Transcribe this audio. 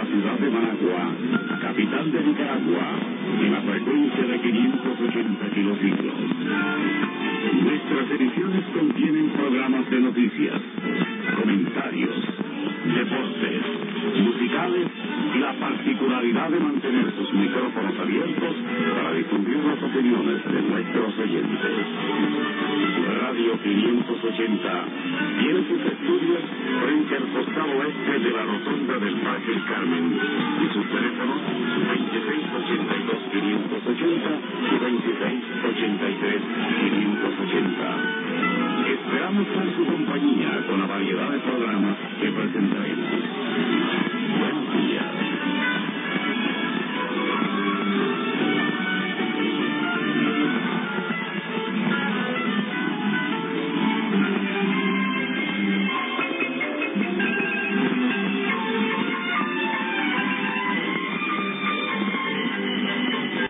ciudad de Managua, capital de Nicaragua, en la frecuencia de 580 kilociclos. Nuestras ediciones contienen programas de noticias, comentarios, deportes, musicales y la particularidad de mantener sus micrófonos abiertos para difundir las opiniones de nuestros oyentes. Radio 580 tiene sus estudios frente al costado oeste de la rotonda del Parque El Carmen y sus teléfonos 2682-580 y